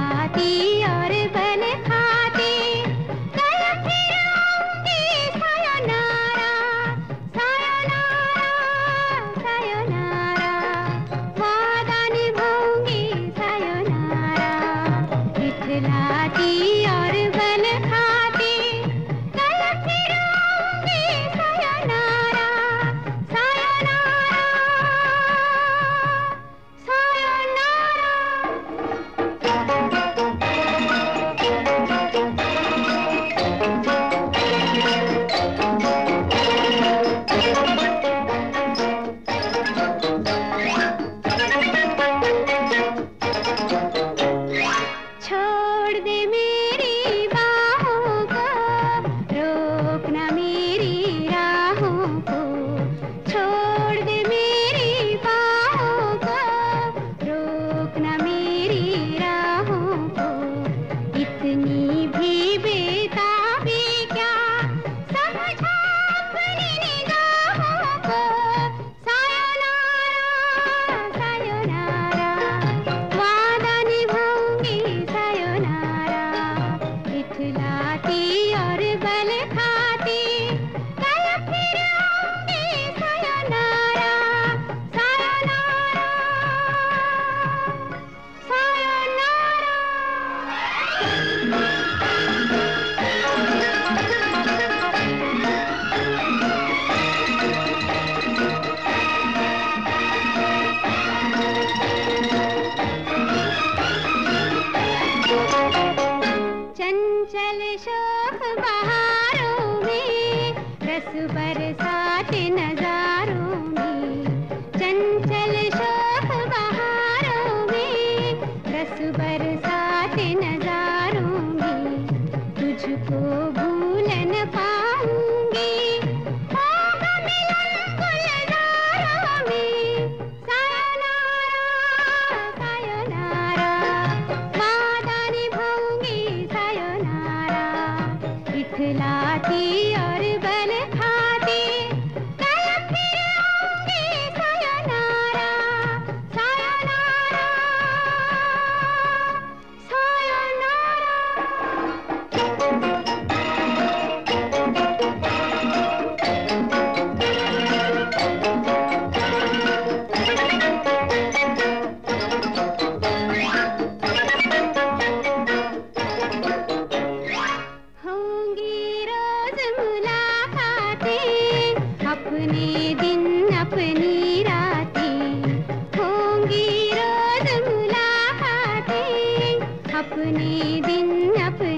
इठलाती और बल खाती, कल फिर आऊंगी सायोनारा, सायोनारा, सायोनारा, वादा निभाऊंगी सायोनारा, इठलाती और बल खाती, कल फिर आऊंगी सायोनारा, सायोनारा, छोड़ दे मेरी बाहों को, रोकना मेरी राहों को, छोड़ दे मेरी बाहों को, रोकना मेरी राहों को, इतनी भी बेताबी क्या, समझा अपनी निगाहों को, सायोनारा, सायोनारा, वादा निभाऊंगी सायोनारा, इठलाती और बल खाती, कल फिर आऊंगी सायोनारा, सायोनारा, चंचल शोक बहारों में, रस बरसात नजारों में, चंचल शोक बहारों में, रस बरसात नजारों में, तुझको भूल न पाऊंगी, होगा मिलन गुलजारों में, सायोनारा, सायोनारा, वादा निभाऊंगी सायोनारा, इठलाती और बल खाती, कल फिर आऊंगी सायोनारा, सायोनारा, होंगी रोज मुलाकातें, अपने दिन अपनी रातें, होंगी रोज मुलाकातें, अपने दिन अपनी